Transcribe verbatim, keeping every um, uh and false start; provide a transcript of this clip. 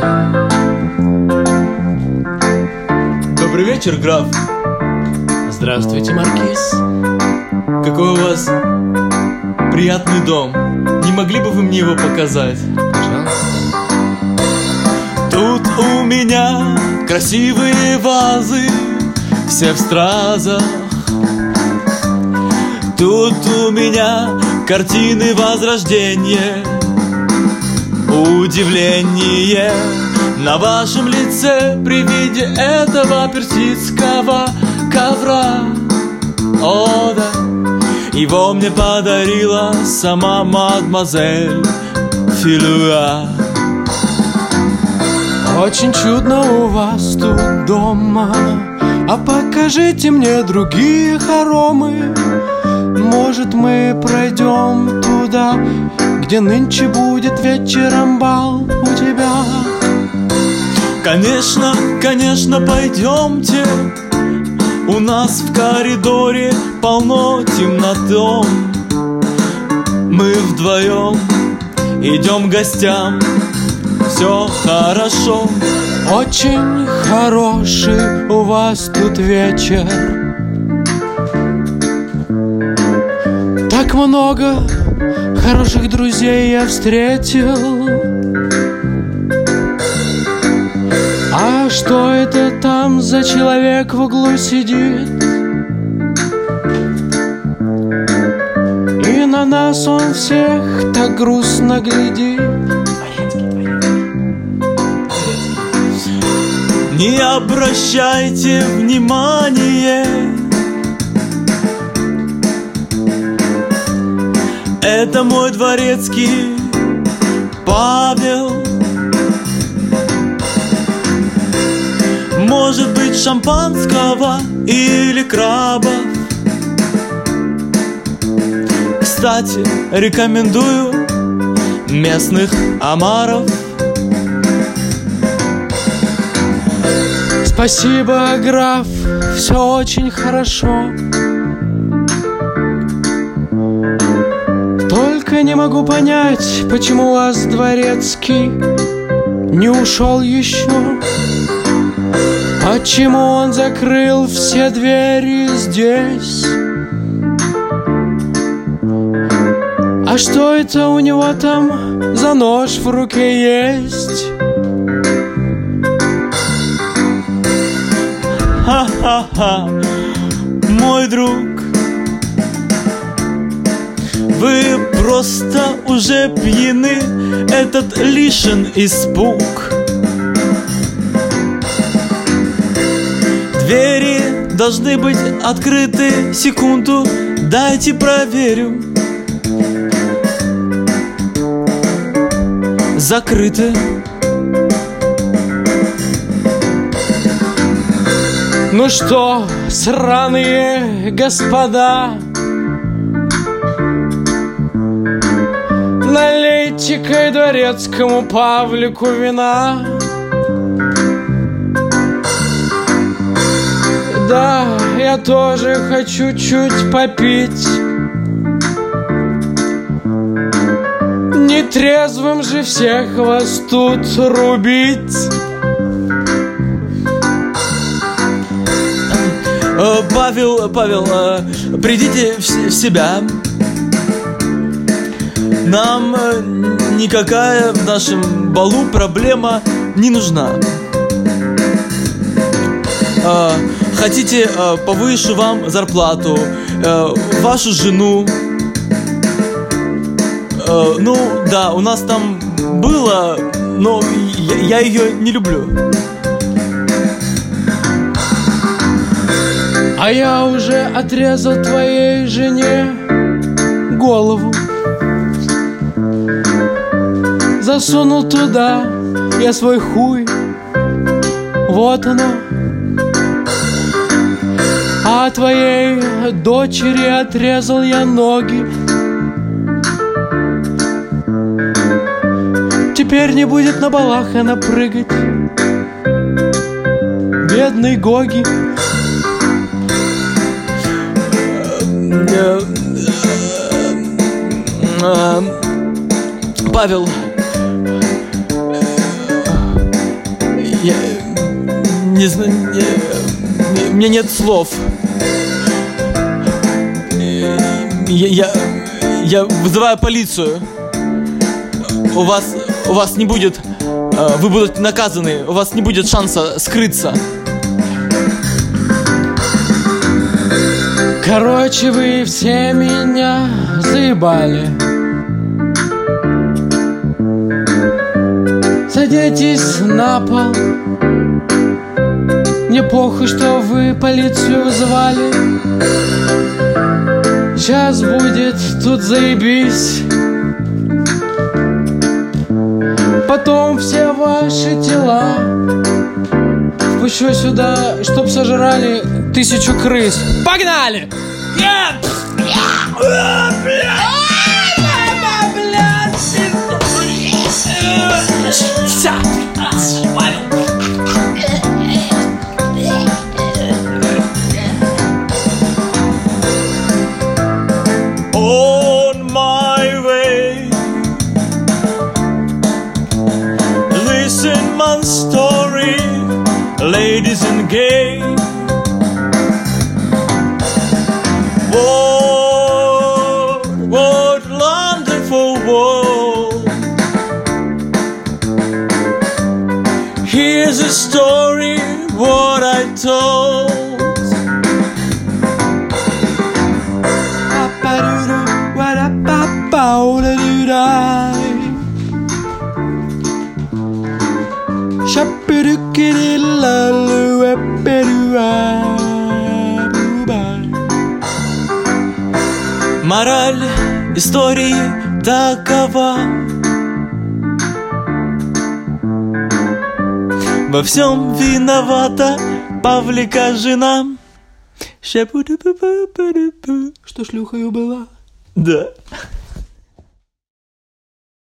Добрый вечер, граф. Здравствуйте, маркиз. Какой у вас приятный дом. Не могли бы вы мне его показать? Пожалуйста. Тут у меня красивые вазы, все в стразах. Тут у меня картины возрождения. Удивление на вашем лице при виде этого персидского ковра. О, да, его мне подарила сама мадемуазель Филуа. Очень чудно у вас тут дома. А покажите мне другие хоромы. Может, мы пройдем туда, где нынче будет вечером бал у тебя? Конечно, конечно, пойдемте. У нас в коридоре полно темнотом. Мы вдвоем идем к гостям. Все хорошо. Очень хороший у вас тут вечер. Так много хороших друзей я встретил. А что это там за человек в углу сидит? И на нас он всех так грустно глядит. Не обращайте внимания. Это мой дворецкий Павел. Может быть, шампанского или крабов. Кстати, рекомендую местных омаров. Спасибо, граф, все очень хорошо. Только не могу понять, почему у вас дворецкий не ушел еще. Почему он закрыл все двери здесь? А что это у него там за нож в руке есть? Ха-ха-ха, мой друг, вы просто уже пьяны. Этот лишен испуг. Двери должны быть открыты. Секунду, дайте проверю. Закрыты. Ну что, сраные господа, налейте-ка и дворецкому Павлику вина. Да, я тоже хочу чуть попить. Нетрезвым же всех вас тут рубить. Павел, Павел, придите в себя. Нам никакая в нашем балу проблема не нужна. Хотите, повышу вам зарплату, вашу жену. Ну, да, у нас там было, но я, я ее не люблю. А я уже отрезал твоей жене голову. Засунул туда я свой хуй. Вот оно. А твоей дочери отрезал я ноги. Теперь не будет на балах она прыгать. Бедный Гоги. Павел, Я... Не знаю... У меня нет слов. Я... Я, я вызываю полицию. У вас... У вас не будет... Вы будете наказаны. У вас не будет шанса скрыться. Короче, вы все меня заебали. Садитесь на пол. Мне похуй, что вы полицию вызывали. Сейчас будет тут заебись. Потом все ваши тела впущу сюда, чтоб сожрали тысячу крыс. Погнали! On my way, listen my story, ladies and gay. What, what wonderful world. Here's a story, what I told. Мораль истории такова: во всем виновата Павлика жена. Что шлюхою была? Да.